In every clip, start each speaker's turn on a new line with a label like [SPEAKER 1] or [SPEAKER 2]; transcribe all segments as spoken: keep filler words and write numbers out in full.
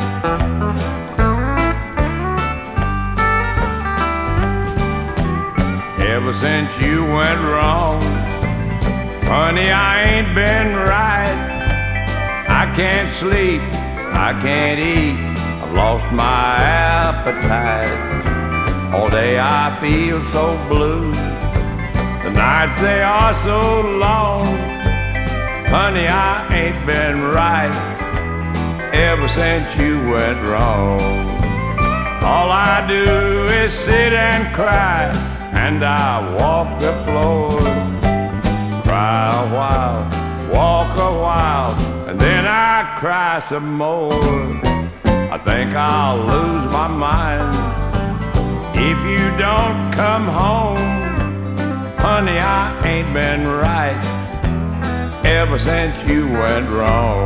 [SPEAKER 1] Ever since you went wrong, honey, I ain't been right. I can't sleep, I can't eat, I've lost my appetite. All day I feel so blue, the nights they are so long. Honey, I ain't been right ever since you went wrong. All I do is sit and cry, and I walk the floor. Cry a while, walk a while, and then I cry some more. I think I'll lose my mind if you don't come home. Honey, I ain't been right ever since you went wrong.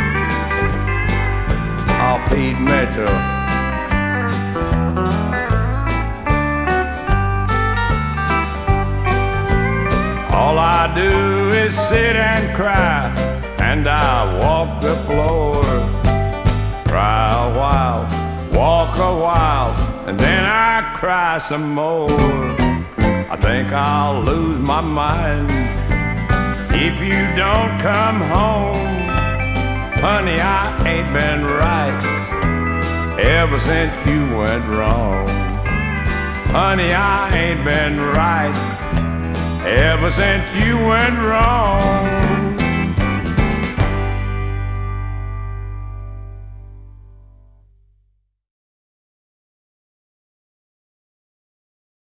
[SPEAKER 1] Oh, Pete Mitchell. All I do is sit and cry, and I walk the floor. Cry a while, walk a while, and then I cry some more. I think I'll lose my mind if you don't come home. Honey, I ain't been right ever since you went wrong. Honey, I ain't been right ever since you went wrong.